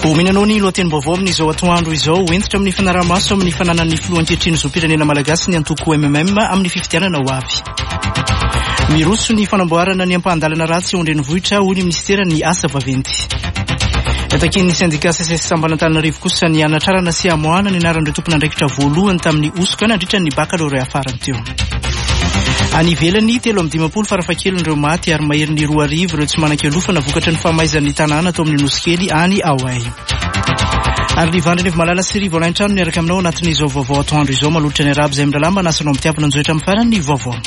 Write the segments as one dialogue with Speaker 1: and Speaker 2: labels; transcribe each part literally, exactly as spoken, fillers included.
Speaker 1: Ominanao ny lohateny vaovao amin'izao atoandro izao entitra amin'ny fanaramaso amin'ny fananan'ny filohan-kehitriny zo pirenena malagasy ny antoko M M M amin'ny fifidianana ho avy. Miroso ny fanamboarana ny ampahandalana ratsy eo an-drenivohitra hoy ny ministera ny asa vaventy. Takin'ny syndicat C S S Ambalantananarivo kosa ny anatrarana sy amoahana ny anaran'ireo tompon'andraikitra voalohany tamin'ny osoka nandritra ny baccalauréat farany teo. Any ivelany telo amby dimampolo farafahakelon'ireo maty ary maherin'ny roa arivo ireo tsy manan-kelofana vokatry ny famaizan'ny tanàna atao amin'ny Nosikely any Aoay. Ary livandriny evo malala sy rivo olain-trano niaraka aminao anatin'izao vaovao atoandro izao malotra ny arabo izay midalamba nasanao mitiavana anjoetra amin'ny farany vaovao.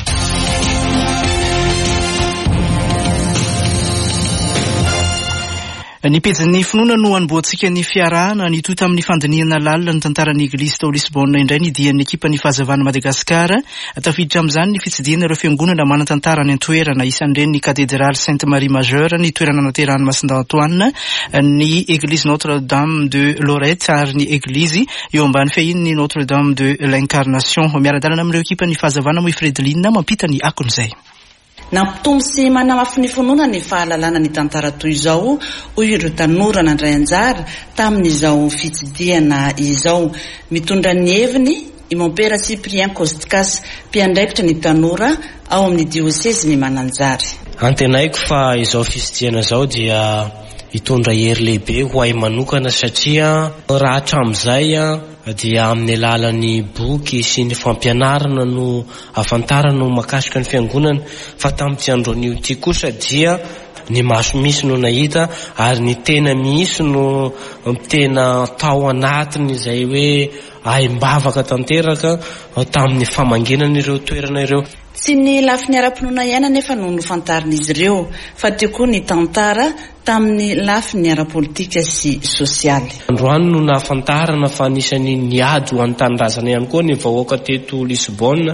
Speaker 1: Ny pejin'ny finoana no anomboantsika ny fiarahana ny toy tamin'ny fandiniana lalina ny tantaran'ny Eglizy tao Lisbonina indray ny dian'ny ekipan'ny fahazavana Madagasikara tafiditra amin'izany ny fitsidihana ireo fiangonana manan-tantara ny toerana isan'ireny ny Cathédrale Sainte Marie Majeure ny toerana naterahany Masindahy-Antoine ny Église Notre-Dame de Lorette ary ny Église eo ambany fehiny ny Notre-Dame de l'Incarnation miara-dalana amin'ireo ekipan'ny fahazavana moa Fredeline mampita ny akon'izay.
Speaker 2: Nampitombo sy manamafy ny finoana ny fahalalana ny tantara toy izao hoy ireo tanora nandray anjara tamin'izao fitsidihana izao. Mitondra ny heviny i Mompera Cyprien Kostkasa mpiandraikitra ny tanora ao amin'ny diocèse ny mananjary.
Speaker 3: Antenaiko fa izao fitsidihana izao dia hitondra hery lehibe ho ahy manokana satria raha hatramin'izay dia amin'ny alalan'ny boky sy ny fampianarana no afantarana no makasika ny fiangonana fa tamin'ity andron'io ity kosa dia ny maso misy no nahita ary ny tena misy no tena tao anatiny izay hoe ahimbavaka tanteraka tamin'ny famanginana ireo toerana ireo.
Speaker 2: Tsy ny lafiny ara-pinoana ihany nefa no nofantarin'izy ireo fa teo koa ny tantara tamin'ny lafiny ara-politika sy sosialy.
Speaker 3: Androany no nafantarana fa anisany niady ho an-tanindrazana ihany koa ny vahoaka teto Lisbonina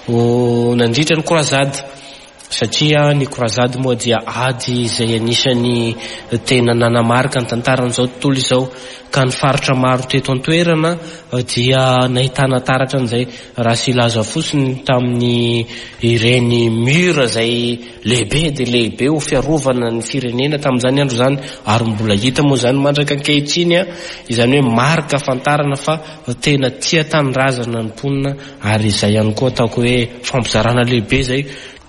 Speaker 3: nandritra ny croisade satria ny croisade moa dia ady izay anisany tena nanamarika ny tantaran'izao tontolo izao ka ny faritra maro teto an-toerana dia nahitana taratra an'izay raha sy ilaza fotsiny tamin'ny ireny mura izay lehibe dia lehibe ho fiarovana ny firenena tamin'izany andro zany ary mbola hita moa zany mandraka ankehitriny izany hoe marika afantarana fa tena tia tanindrazana ny mponina ary izay ihany koa ataoko hoe fampizarana lehibe zay.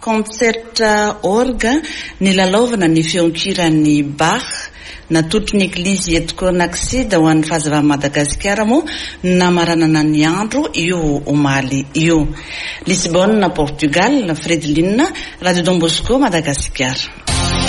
Speaker 2: Concerta orga ny lalaovana ny feonkiran'ny Bach natotry ny Eglizy eto Cornaksida ho an'ny fahazavana Madagasikara moa namaranana ny andro io omaly io. Lisbonina Portugal, Fredeline, Radio Don Bosco, Madagasikara.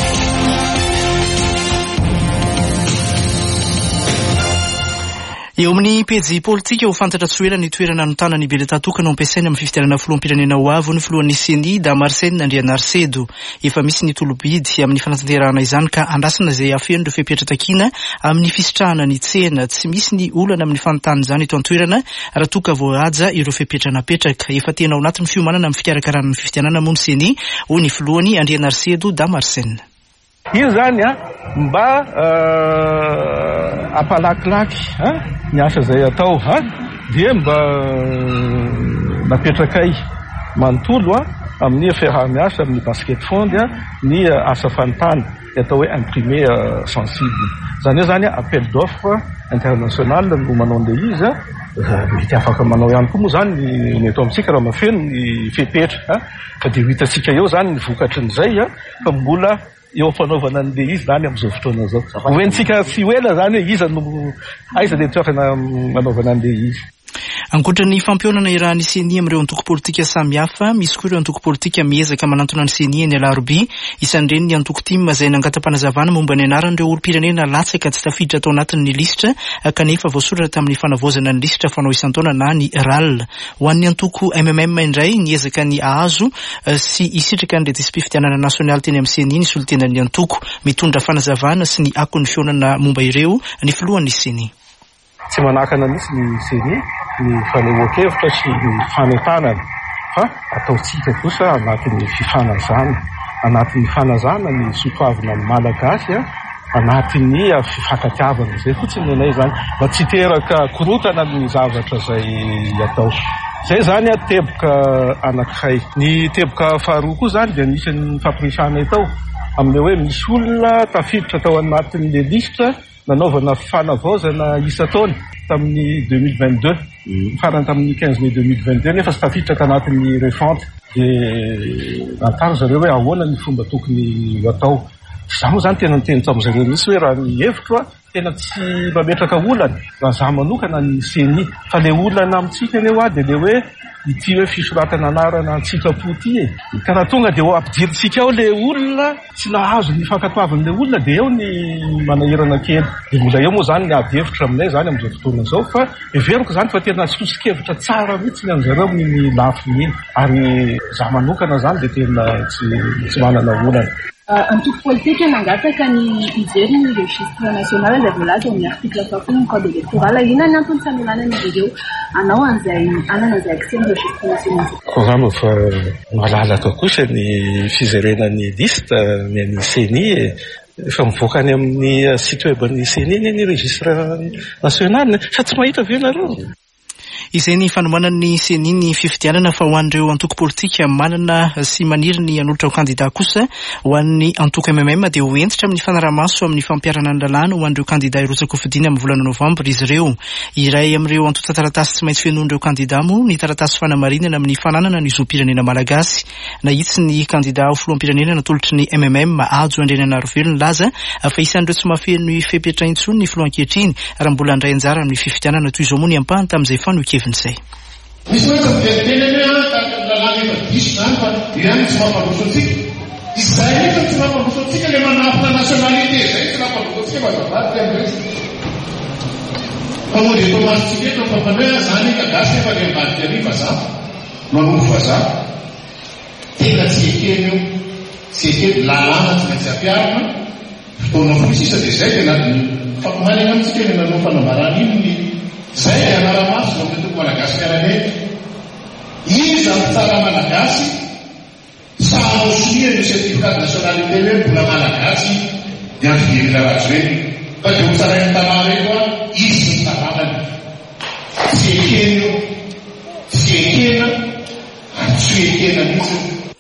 Speaker 1: Eo amin'ny pejy politika ho fantatra tsoela ny toerana anotana ny beleta tokana ampiasaina amin'ny fifidianana filoham-pirenena ho avy ny filohan'ny Seni da Marcel Andrianarcedo efa misy ny tolobidy amin'ny fanatanterahana izany ka andrasana izay afeno ireo fepetra takina amin'ny fisitrahana ny tsena tsy misy ny olana amin'ny fanontany izany eto an-toerana raha toka voahaja ireo fepetra napetraka efa tena ao anatin'ny fiomanana amin'ny fikarakarana ny fifidianana moa ny Seni hoy ny filohany Andrianarcedo da Marcel.
Speaker 4: Io zany mba apalakilaky ny asa zay atao dia mba napetrakay manontolo amin'ny fiaraha-miasa amin'ny basket fond ny asa fantany atao hoe imprimé sensible. Zany hoe zany appel d'offre international no manao an'ilay izy mety afaka manao ihany koa moa zany ny eto amintsika raha mafeno ny fepetra ka dia ho hitantsika eo zany ny vokatry n'izay fa mbola eo fanaovana an'ilay izy zany amin'izao fotoana zao. Hoentsika sy hoela zany hoe iza no aiza dia toerana manaovana an'ilay izy.
Speaker 1: Ankoatra ny fampionana irahan'ny Seni amin'ireo antoko politika samihafa, misy koa ireo antoko politika miezaka manantona ny Seni ny alarobia, isan'ireny ny antoko tim izay nangatam-panazavana momba ny anaran'ireo olo-pirenena latsaka tsy tafiditra atao anatin'ny lisitra kanefa voasoratra tamin'ny fanavozana ny lisitra fanao isan-taona na ny R A L. Ho an'ny antoko M M M indray niezaka ny ahazo sy isitraka ny redim-pifidianana nasionaly teny amin'ny Seni ny solotenan'ny antoko mitondra fanazavana sy ny akon'ny fionana momba ireo ny filohan'ny Seni.
Speaker 4: Tsy manakana mihitsy ny Seni ny fanehoan-kevitra sy ny fanentanana fa ataotsika kosa anatin'ny fifanazana anatin'ny fanazana ny sotoavina malagasy anatin'ny fifankatiavana zay fotsiny anay zany mba tsy teraka korotana ny zavatra zay atao zay zany teboka anankiray. Ny teboka faharoa koa zany dia nisan'ny fampiresanay tao amin'ilay hoe misy olona tafiditra tao anatin'ilay lisitra nanaovana fanavaozana isa-taona tamin'ny deux mille vingt-deux farany tamin'ny quinze mai deux mille vingt-deux nefa sy tafiditra tanatin'ny refante dia nantara zareo hoe ahoana ny fomba tokony atao. Zaho moa zany tena niteny tao zareo misy hoe raha ny hevitro a tena tsy mametraka olana raha zaho manokana ny seni fa le olana amintsika ny eo a dia le hoe ity hoe fisoratana anarana antsikapo ity e ka raha tonga dia ampidirintsika ao le olona tsy nahazo ny fankatoavan'le olona dia eo ny manahirana kely dia mbola eo moa zany ny ady hevitra aminay zany amin'izao fotoana izao fa everiko zany fa tena sosikevitra tsara mihitsy ny zareo ny lafiny iny ary zaho manokana zany dia tena tsy tsy manana olana.
Speaker 5: Antoko politika nangataka ny hijery ny registre national dia voalaza amin'ny article fafolo ny code électoral ina ny antony famelanana ireo anao an'izay anana izay accès ny registre national.
Speaker 4: Koa fa malalaka kosa ny fizerenany liste ny an'ny seni efa mivoaka any amin'ny site web ny seni ny registre national fa tsy mahita ve nareo.
Speaker 1: Izay ny fanomanan'ny seni ny fifidianana fa ho an'ireo antoko politika manana sy maniry ny hanolotra ho kandida kosa ho an'ny antoko M M M dia ho entitra amin'ny fanaramaso amin'ny fampiarana ny lalàna ho an'ireo kandida irotsaka ho fidiana amin'ny volana novambra izy ireo. Iray amin'ireo antota taratasy tsy maintsy fenoan'ireo kandida moa ny taratasy fanamarinana amin'ny fananana ny zoam-pirenena malagasy. Nahitsy ny kandida ho filoham-pirenena natolotry ny M M M Ajo Andriananarivelo nilaza fa isan'ireo tsy mahafeno fepetra intsony ny filoha ankehitriny raha mbola handray anjara amin'ny fifidianana toy izao moa ny ampahany tamin'izay fanohy Zay.
Speaker 6: Misy hoe tsy miveriteny hoe lalàna efa diso zany fa irany tsy mampandroso antsika. Izay nefa tsy mampandroso antsika le manapona nationalité zay tsy mampandroso antsika mazavady amin'ireo. Fa moa dia eto masitsika eto fampanoe zany kagasy nefa le ambadika ary vazaha manompo vazaha. Tena tsy ekeny eo. Tsy ekeny lalàna tsy maintsy ampiarina. Fotoana foy sisa dia zay tena fampimanana amintsika ny nanao fanambarana iny ny zay dia anara-maso zao metoko malagasy miarane izy amin'ny tsara malagasy saharosonia ny certificat nationalité hoe mbola malagasy dia ampidirina razo reny fa dia ho tsarainy tanàna reny koa izy ny tanànany tsy ekena eo tsy ekena ary tsy ekena mihitsy.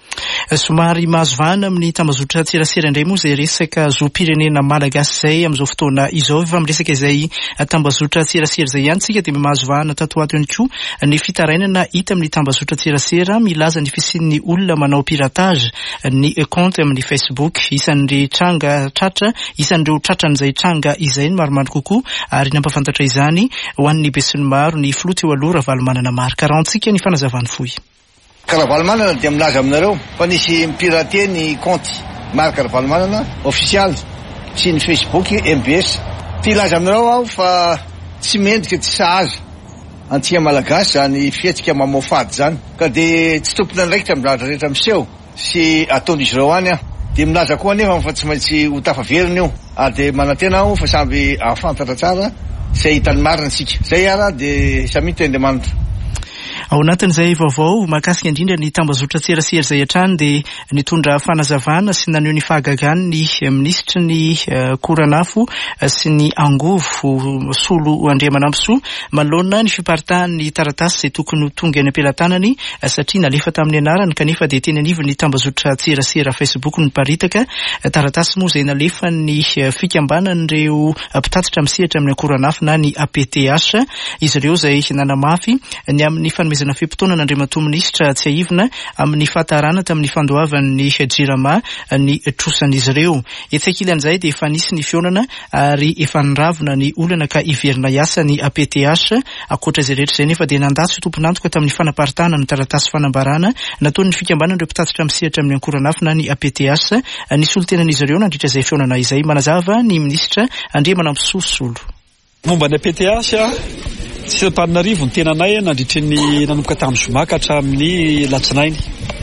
Speaker 1: Somary mahazo vahana amin'ny tambazotra tserasera indray moa izay resaka zoam-pirenena malagasy izay amin'izao fotoana izao efa miresaka izay tambazotra tserasera izay ihany tsika dia mahazo vahana tatoato ihany koa ny fitarainana hita amin'ny tambazotra tserasera milaza ny fisian'ny olona manao piratage ny compte amin'ny Facebook isan'ireo tranga tratra isan'ireo tratran'izay tranga izay ny maromaro kokoa ary nampafantatra izany ho an'ny besin'ny maro ny filoha teo aloha Ravalomanana marika rahantsika ny fanazavany fohy.
Speaker 7: Ravalomanana dia milaza aminareo fa nisy mipirate ny compte marika Ravalomanana official sy ny Facebook M B S. Tilaza aminareo aho fa tsy mendrika tsy sahaza antsika malagasy zany fihetsika mamofady zany ka dia tsy tompona ndraikitra milaza rehetra miseho sy ataon'izy ireo any ah. Dia milaza koa nefa fa tsy maintsy ho tafaverina io ary dia manantena aho fa samby ahafantatra tsara izay hitany marina antsika zay ara dia samita Andriamanitra.
Speaker 1: Ao anatin'izay vaovao mahakasika indrindra ny tambazotra tserasera izay hatrany dia nitondra fanazavana sy naneho ny fahagagany ny minisitry ny koranafo sy ny angovo Solo Andriamanampisoa manoloana ny fiparitahan'ny taratasy izay tokony tonga any ampelantanany satria nalefa tamin'ny anarany kanefa dia teny anivo ny tambazotra tserasera Facebook ny paritaka taratasy moa izay nalefa ny fikambanan'ireo mpitatitra misehatra amin'ny koranafo na ny A P T H izy ireo izay nanamafy ny amin'ny fanomezana fimpitona n'Andriamatoa minisitra tsy ahivina amin'ny fahatarana tamin'ny fandoavan'ny Jirama ny trosan'izy ireo. Etsy ankilan'izay dia efa nisy ny fionana ary efa niravina ny olana ka iverina hiasa ny A P T H ankoatra izay rehetra izay nefa dia nandasy ho tompon'antoka tamin'ny fanaparitahana ny taratasy fanambarana nataon'ny fikambanan'ireo mpitatitra misehatra amin'ny ankoranafo na ny A P T H nisy olo-tenan'izy ireo nandritra izay fionana izay manazava ny minisitra Andriamanampisoa Solo.
Speaker 8: Momba ny A P T H tsy Antananarivo ny tenanay nandritry ny nanomboka tamin'ny zoma ka hatramin'ny latsinainy.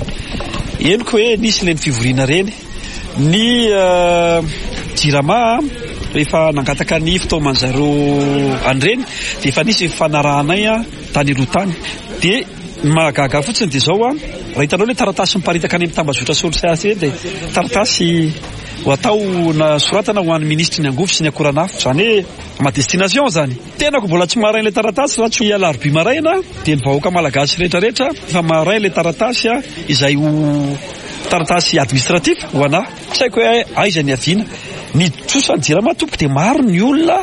Speaker 8: Henoko hoe nisy ilay ny fivoriana reny ny Jirama rehefa nangataka ny fitaoman'zareo an'ireny dia efa nisy fanarahanay tany aloha tany dia mahagaga fotsiny dia izao a raha hitanao ilay taratasy miparitaka any amin'ny tambazotra solosay dia taratasy ho atao na soratana ho an'ny ministry ny angovo sy ny akoranafo zany hoe ma destination zany tenako mbola tsy marain' le taratasy raha tsy alarobia maraina dia ny vahoaka malagasy rehetrarehetra fa marain' le taratasy izay ho taratasy administratif ho ana tsy haiko hoe aiza ny aviana ny trosa ny jirama tompoka dia maro ny olona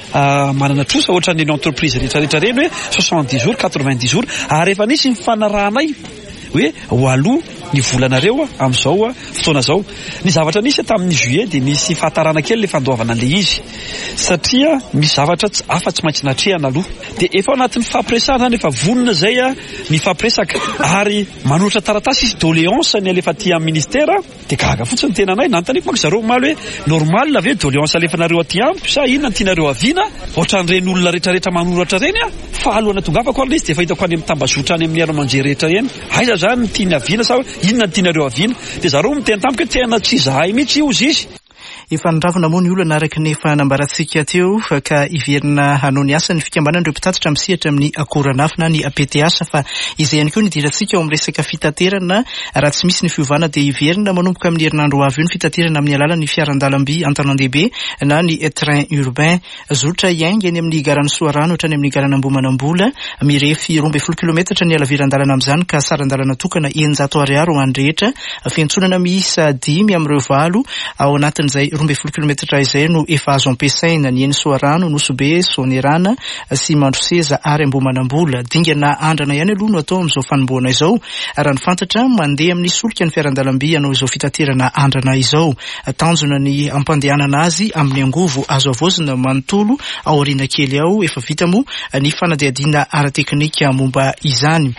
Speaker 8: manana trosa ohatra ny entreprise rehetrarehetra reny hoe soixante-dix jours quatre-vingt-dix jours ary efa nisy mifanarahanay hoe ho aloha ny volanareo amin'izao fotoana zao ny zavatra nisy tamin'ny juillet dia nisy fahatarana kely le fandoavana an'le izy satria misy zavatra afa-tsy maintsy natrehana aloha dia efa anatin'ny fampiresahana zany efa vonona zay ny fampiresaka ary manolotra taratasy izy doléance ny alefa ty amin'ny ministère dia gaga fotsiny tena anay nanontaniako manko zareo maly hoe normal ave doléance alefanareo aty ampy sa inona ny tianareo aviana ohatran'ireny olona rehetrarehetra manoratra reny fa alohana tongavako ary izy dia efa hitako any amin'ny tambazotra any amin'ny aromanjery rehetra reny aiza zany ny tiany aviana sa inona ny tianareo aviana dia zareo miteny tamiko hoe tena tsy zahay mihitsy io izy
Speaker 1: efa nravina moa ny olona araky nefa nambarantsika teo ka iverina hanao ny asa ny fikambanana ireo mpitatitra misehatra amin'ny akoranafo na ny A P T H fa izay ihany koa ny dirantsika ao amin'ny resaka fitaterana raha tsy misy ny fiovana dia iverina manomboka amin'ny herinandro avy eo ny fitaterana amin'ny alalan'ny fiarandalam-by an-tanàn-dehibe na ny train urbain zotra iainga eny amin'ny garan'ny Soarano hatrany amin'ny garan'ny Ambohimanambola mirefy roa ambin'ny folo kilometatra ny alaviran-dalana amin'izany ka saran-dalana tokana eninjato ariary ho an'ny rehetra fiantsonana miisa dimy amin'ireo valo ao anatin'izay roa ambin'ny folo kilometatra izay no efa azo ampiasaina ny eny Soarano, Nosobe, Sonerana sy Mandroseza ary Ambohimanambola. Dingana andrana ihany aloha no atao amin'izao fanomboana izao. Raha ny fantatra mandeha amin'ny solika ny fiarandalam-by anao izao fitaterana andrana izao. Tanjona ny ampandehanana azy amin'ny angovo azo avozina manontolo ao aoriana kely ao efa vita moa ny fanadihadiana ara-teknika momba izany.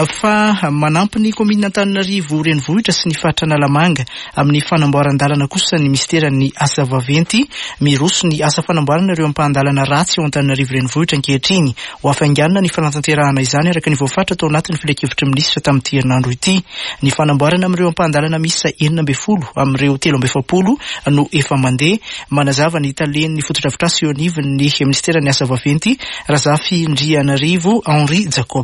Speaker 1: Fa manampy ny komina Antananarivo renivohitra sy ny faritra Analamanga amin'ny fanamboaran-dalana kosa ny ministera ny asa vaventy miroso ny asa fanamboarana ireo ampahandalana ratsy ao Antananarivo renivohitra ankehitriny ho afainganana ny fanatanterahana izany araka ny voafatra tao anatin'ny filan-kevitra minisitra tamin'ity herinandro ity. Ny fanamboarana amin'ireo ampahandalana miisa enina ambin'ny folo amin'ireo telo amby efapolo no efa mandeha manazava ny talen'ny fotodrafitrasa eo anivon'ny ministera ny asa vaventy Razafy Ndrianarivo Henri Jacob.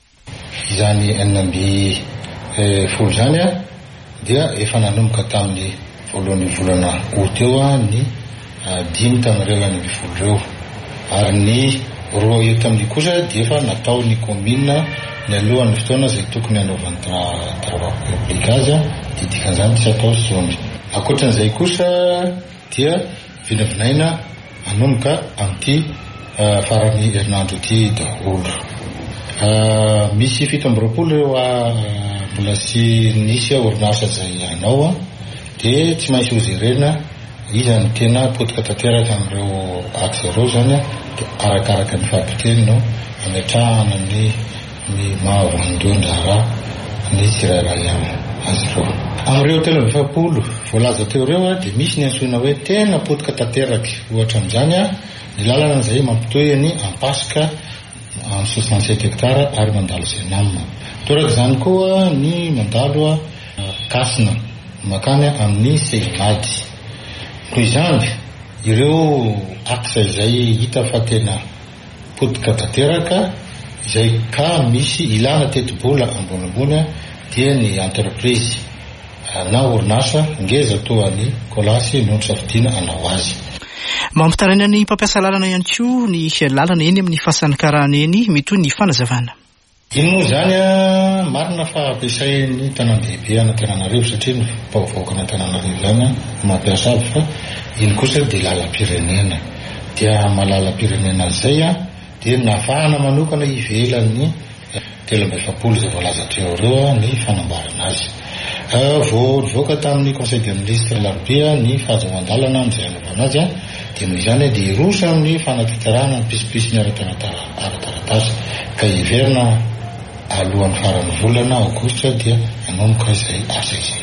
Speaker 9: Izany enina amby folo zany dia efa nanomboka tamin'ny voalohan'ny volana août eo ny dimy tamin'ireo any amby folo reo ary ny roa eo tamin'ny kosa dia efa natao ny commune ny alohan'ny fotoana izay tokony hanaovany travaux publics azy dia dikan'izany tsy atao zony. Ankoatran'izay kosa dia vinavinaina hanomboka amin'ity faran'ny herinandro ity daholo. Misy fito amby roapolo eo mbola sy nisy orinasa izay hanao dia tsy maintsy hojerena iza ny tena potika tanteraka amin'ireo axe ireo zany dia arakaraka ny fampiteny no ametrahana ny ny mahavandondra ny tsirairay azy ireo. Amin'ireo telo amby efapolo voalaza teo ireo dia misy ny antsoina hoe tena potika tanteraka ohatra amin'izany ny lalana izay mampitohy ny ampasika en soixante-sept hectares ary mandalo Senam. Toraka izany koa ny mandalo Kasina makany amin'ny Seimady. Noho izany ireo axe izay hita fa tena potika tanteraka izay ka misy ilana teti-bola ambonimbony dia ny entreprise na orinasa ngeza toa ny kolasy no safidiana anao azy.
Speaker 1: Mampitaraina ny mpampiasa lalana ihany koa ny lalana eny amin'ny fasan'ny karana eny mitoy ny fanazavana.
Speaker 9: Iny moa zany marina fa ampiasain'ny tanan-dehibe Antananarivo satria ny mpavahoaka Antananarivo zany mampiasa azy fa iny kosa dia lalam-pirenena. Dia malalam-pirenena izay dia nafahana manokana ivelan'ny telo amby efapolo izay voalaza teo ireo ny fanamboarana azy. Voavoaka tamin'ny conseil des ministres larobia ny fahazoan-dalana amin'izay anaovana azy dia noho izany dia irosa amin'ny fanatanterahana ny pisipisy ny ara-taratasy ka iverina alohan'ny faran'ny volana aogositra dia hanomboka izay asa izay.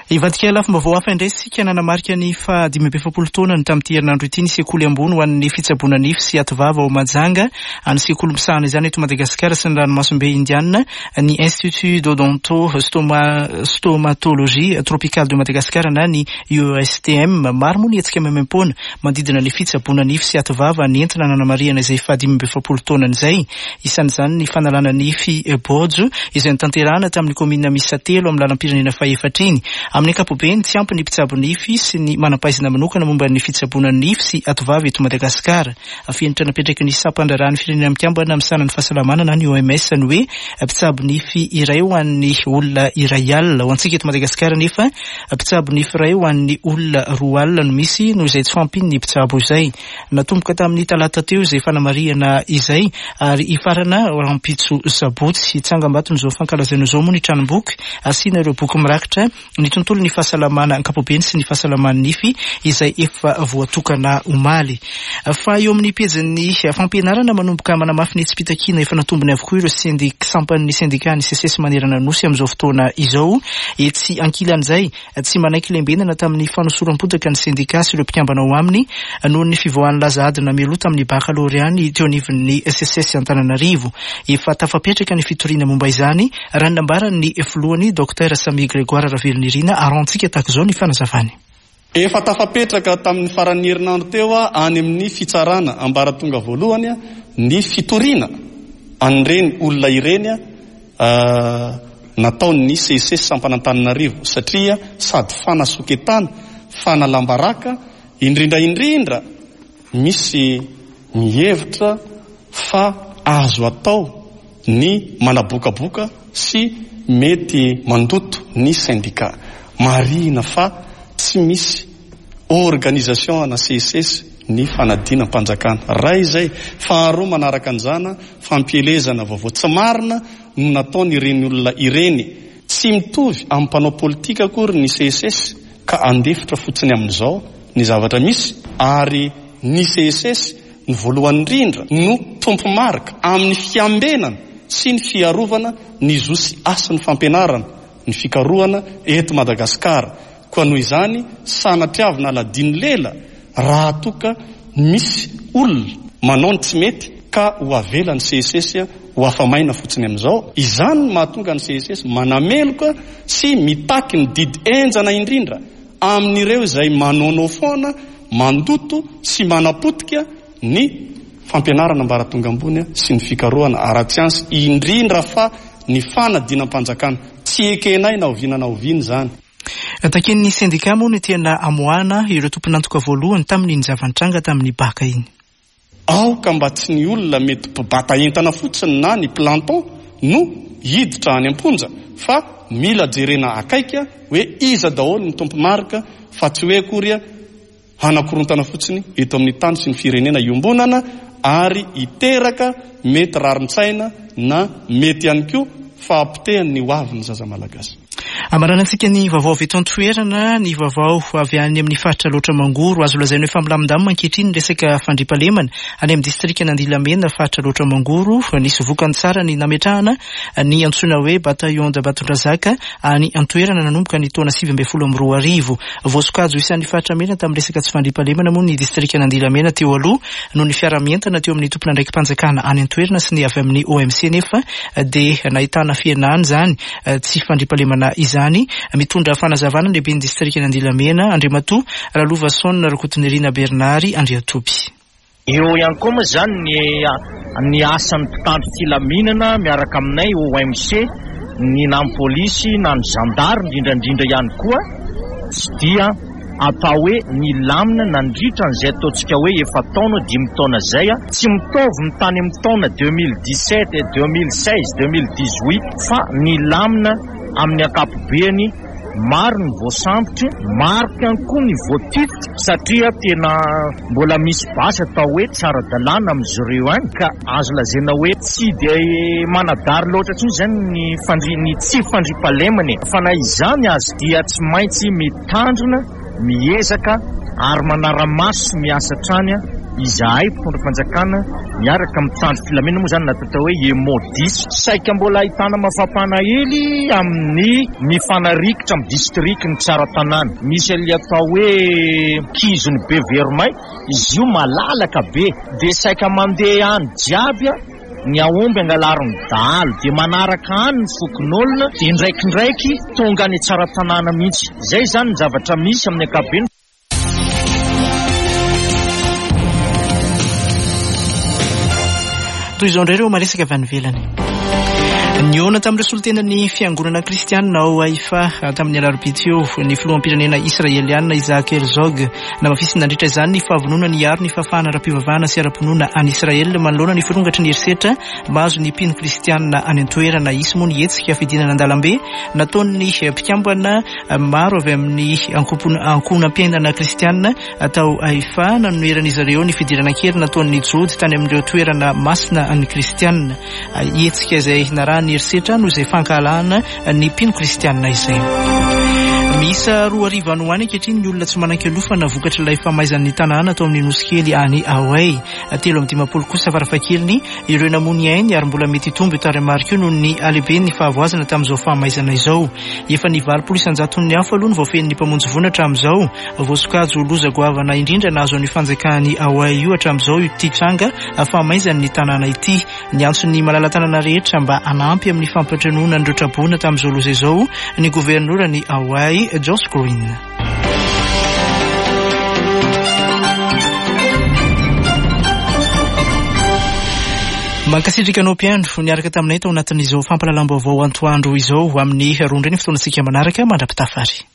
Speaker 1: Ivadika lafomba vao hafa indray sika nanamarika ny fa dimy amby efapolo taona ny tamin'ity herinandro ity ny sekoly ambony ho an'ny fitsaboana nify sy atovava ao Majanga any sekoly misahana izany eto Madagasikara sy ny ranomasimbe indiana ny Institut d'Odonto Stoma, Stomatologie Tropicale de Madagascar na ny U S T M maro moa ny hetsika memempona mandidina ny fitsaboana nify sy atovava ny entina nanamariana izay fa dimy amby efapolo taona izay isan'izany ny fanalana nify bojo izay nitanterahana tamin'ny komina miisa telo amin'ny lalam-pirenena fahefatriny amin'ny ankapobeny tsy ampy ny mpitsabo nify sy ny manam-pahaizana manokana momba ny fitsaboana nify sy atovava eto Madagasikara afenitra napetraky ny sampandrarahany firenena mikambana amin'ny sanany fahasalamana na ny O M S ny hoe mpitsabo nify iray ho an'ny olona iray alina ho antsika eto Madagasikara nefa mpitsabo nify iray ho an'ny olona roa alina no misy noho izay tsy fampiny ny mpitsabo izay natomboka tamin'ny talata teo izay fanamariana izay ary ifarana rampitso sabotsy itsangambato n'izao fankalazana izao moa ny tranomboky asiana ireo boky mirakitra ny tontolo ny fahasalamana ankapobeny sy ny fahasalaman'ny nify izay efa voatokana omaly fa eo amin'ny pejin'ny fampianarana manomboka manamafy ny etsipitakiana efa natombony avokoa ireo syndik sampan'ny sindika ny C C S manerana nosy amin'izao fotoana izao etsy ankilan'izay tsy manaiky lembenana tamin'ny fanosoram-potaka ny sindika sy ireo mpiambana ao aminy noho ny fivoahan'ny laza adina melo tamin'ny bakaloreany teo anivon'ny C C S Antananarivo efa tafapetraka ny fitoriana momba izany raha nambarany filohany Dr Sami Grégoire Ravelonirina arantsika tahaka izao ny fanazavany.
Speaker 10: Efa tafapetraka tamin'ny faran'ny herinandro teo any amin'ny fitsarana ambaratonga voalohany ny fitoriana an'ireny olona ireny uh, nataon'ny C C S Ampanantananarivo satria sady fanasoketana fanalambaraka indrindra indrindra misy mihevitra fa azo atao ny manabokaboka sy mety mandoto ny syndicat marina fa tsy misy organisation na C S S ny fanadina mpanjakana raha izay faharoa manaraka an'izana fampielezana vaovao tsy marina no nataony ireny olona ireny tsy mitovy amin'ny mpanao politika akory ny C S S ka andefitra fotsiny amin'izao ny zavatra misy ary ny C S S ny voalohany indrindra no tompo marika amin'ny fiambenana sy ny fiarovana ny zosy asan'ny fampianarana ny fikarohana eto Madagasikara koa noho izany sanatriavina aladiny lela raha toka misy olona manao ny tsy mety ka ho avela ny C S S ho afamaina fotsiny amin'izao izany no mahatonga ny C S S manameloka sy mitaky ny didy enjana indrindra amin'ireo izay manaonao foana mandoto sy manapotika ny fampianarana ambaratonga ambony sy ny fikarohana ara-tsiansy indrindra fa ny fanadinam-panjakana tsy ekenay na oviana na oviany zany.
Speaker 1: Taken'ny sindika moa ny tena amoana ireo tompon'antoka voalohany tamin'ny zavantranga tamin'ny baka iny.
Speaker 10: Ao ka mba tsy ny olona mety mpibata entana fotsiny na ny planton no hiditra any amponja fa mila jerena akaika hoe iza daholo ny tompo marika fa tsy hoe akory hanakorontana fotsiny eto amin'ny tany sy ny firenena iombonana ary iteraka mety rarin-tsaina na mety ihany koa fa ampitehany ho avy ny zaza malagasy.
Speaker 1: Amaranantsika ny vaovao avy eto an-toerana ny vaovao avy any amin'ny faritra loatra mangoro azo lazaina hoe familamilamina ankehitriny ny resaka fandriampahalemana any amin'ny distrika Nandilamena faritra loatra mangoro nisy vokany tsara ny nametrahana ny antsoina hoe bataillon de Batondrazaka any an-toerana nanomboka ny taona sivy ambin'ny folo amby roa arivo voasokajy isan'ny faritra mena tamin'ny resaka tsy fandriampahalemana moa ny distrika Nandilamena teo aloha noho ny fiara-mientana teo amin'ny tompona ndraiky mpanjakana any an-toerana sy ny avy amin'ny O M C nefa de nahitana fienahany zany tsy fandriampahalemana izany mitondra fanazavana lehibe ny distrika Nandilamena Andriamatoa Ralova Sonna Rokotonirina Bernary Andriatoby.
Speaker 11: Eo ihany koa moa zany ny ny asan'ny mpitandro filaminana miaraka aminay O M C ny nam polisy na ny gendarme indrindrandrindra ihany koa tsy dia atao hoe ny lamina nandritra n'izay ataontsika hoe efa taona dimy taona zay tsy mitovy ny tany amin'ny taona deux mille dix-sept et deux mille seize deux mille dix-huit fa ny lamina amin'ny ankapobeny maro ny voasambotra maro ihany koa ny voatifitra satria tena mbola misy basy atao hoe tsara dalàna amin'izareo any ka azo lazaina hoe tsy dia manadary loatra tsiny zany ny fandri ny tsy fandriampahalemana fa na izany azy dia tsy maintsy mitandrina miezaka ary manara-maso miasa trany izahay mpitondra fanjakana miaraka mitandro filamina moa zany natao hoe emodis saika mbola ahitana mafapana hely amin'ny mifanarikitra amin'ny district ny tsara tanàna. Misy ilay atao hoe kizony be veromay, izy io malalaka be dia saika mandeha any jiaby ny aomby angalarin'ny dalo dia manaraka any ny fokon'olona dia indraikindraiky tonga any tsara tanàna mihitsy. Zay zany ny zavatra misy amin'ny ankapobeny.
Speaker 1: Toy izao indray ireo maresaka avy any ivelany. Niona tamin'ireo solotenan'ny fiangonana kristianina ao Haifa tamin'ny alarobia teo ny filoham-pirenena israeliana Isaac Herzog namafisy nandritra izany ny fahavonona ny aro ny fafana ara-pivavahana sy ara-pinoana any Israel manoloana ny firongatry ny herisetra mahazo ny mpino kristianina any an-toerana isy moa ny hetsika fidinana an-dalambe nataon'ny mpikambana maro avy amin'ny ankonam-piainana kristianina atao Haifa nanoeran'izy ireo ny fidiran-kely nataon'ny jody tany amin'ireo toerana masina any kristianina hetsika izay narahany herisetra no izay fankalana ny mpino kristianina izay. Misa roa arivo any ho any ankehitriny ny olona tsy manan-kelofa navokatra ilay famaizan'ny tanàna atao amin'ny nosy kely any Away. Telo amin'ny dimapolo kosa farafahakeliny ireo namony ainy ary mbola mety hitombo tarimarika io noho ny alehibe ny fahavoazana tamin'izao fahamaizana izao. Efa ny valopolo isan-jaton'ny hafa aloha ny voafehin'ny mpamonjy vonatra amin'izao voasokajy loza goavana indrindra nahazo ny fanjakany Away io hatramin'izao ity tranga fahamaizan'ny tanàna ity. Ny antson'ny malala tanàna rehetra mba anampy amin'ny fampiatranoana ny reotraboana tamin'izao loza izao ny governorany Away Josh Green. Mankasitrikanao mpiandro niaraka taminay tao anatin'izao fampalalam-baovao antoandro izao amin'ny rondreny fotoanantsika manaraka mandrapitafary.